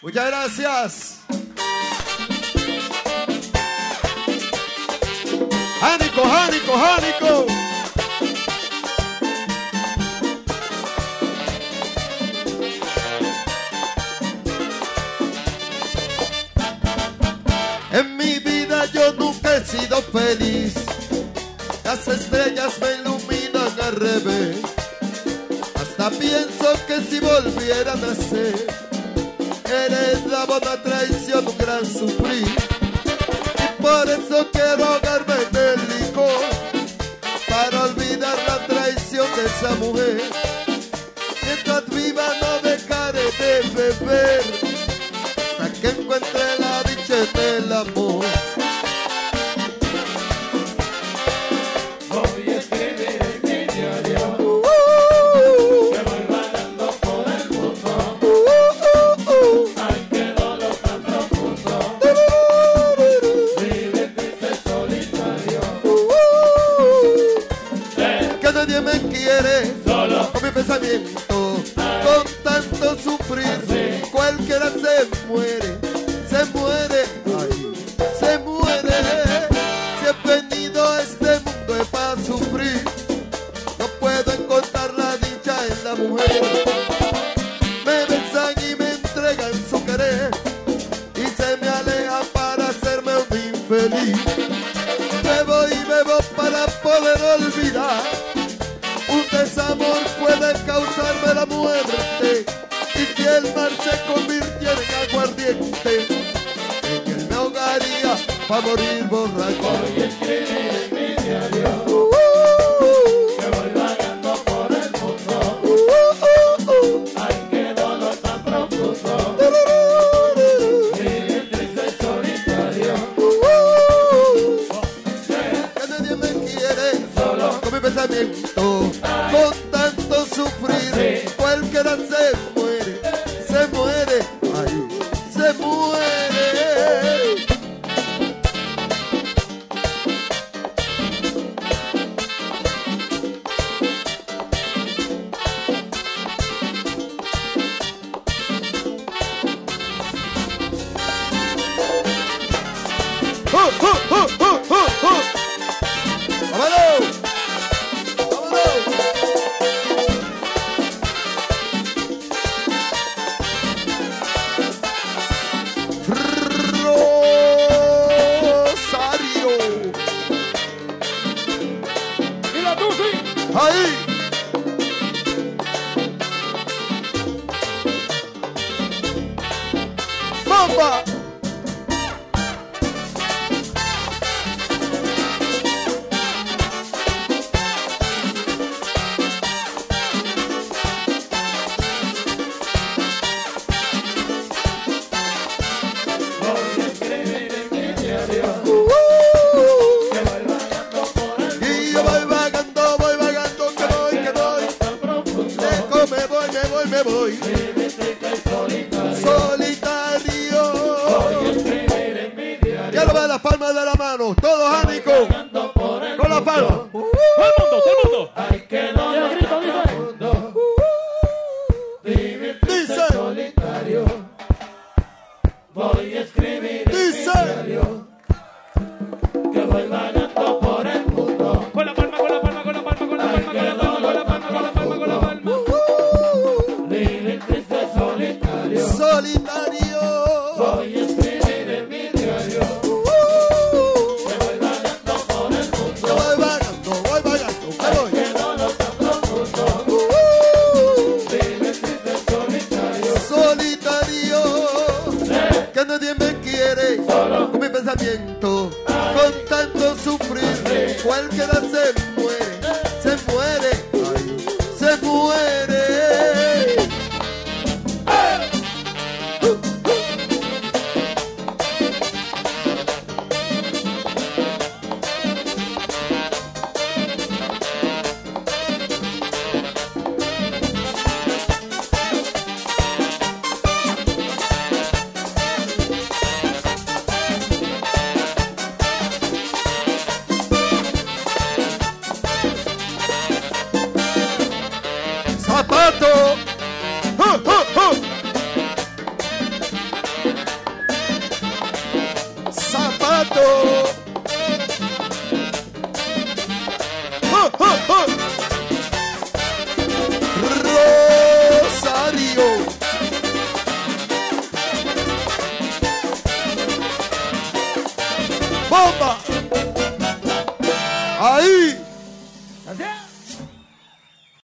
Muchas gracias. Jánico, Jánico, Jánico. En mi vida yo nunca he sido feliz. Las estrellas me iluminan al revés. Hasta pienso que si volviera a nacer, heredaba una traición, un gran sufrir. Y por eso quiero ahogarme en el licor, para olvidar la traición de esa mujer. Mientras viva no dejaré de beber, hasta que encuentre la dicha en el amor. Voy a escribir en mi diario que voy vagando por el mundo. Ay, qué dolor tan profundo. Vive triste solitario. Que nadie me quiere, Solo con mi pensamiento, con tanto sufrir. Cualquiera se muere, se muere, ay, se muere. Si he venido a este mundo es para sufrir. No puedo encontrar la dicha en la mujer. Me besan y me entregan su querer, y se me alejan para hacerme un infeliz. Bebo y bebo para poder olvidar. Un desamor puede causarme la muerte, y si el mar se convirtiera en aguardiente, en él me ahogaría para morir borracho. voy a escribir en mi diario que voy vagando por el mundo. Ay, qué dolor tan profundo. Vive triste solitario. Que nadie me quiere, Solo con mi pensamiento, con tanto sufrir. Cualquiera se muere, ay, se muere. ¡Vámonos! ¡Vámonos! Rosario. mira tú, sí. Ahí. ¡Bomba! Voy a escribir en mi diario que voy vagando por el mundo. Y yo voy vagando, que voy. Tan profundo. Lejos me voy. Vive triste y solitario. Solitario. Voy a escribir en mi diario Ya lo ve las palmas de la mano. Todos ánicos. vagando por el Con las palmas. mundo. Todo el mundo. Ay, qué dolor tan profundo. Vive triste Dice. y solitario. Voy a escribir en mi Dice. diario que voy vagando por el mundo. Con la palma, con la palma, con la palma, con la palma, con la palma, con la palma, con la palma, con la palma. Vive triste y solitario. Solitario. Voy a escribir en mi diario que voy vagando por el mundo. Yo voy vagando, que voy. Qué dolor tan profundo. Vive triste y solitario. Solitario. Que nadie me quiere, con mi pensamiento, con tanto sufrir. Cualquiera se muere, ay, se muere. Rosarito. Rosario. ¡Bomba! Ahí. Gracias.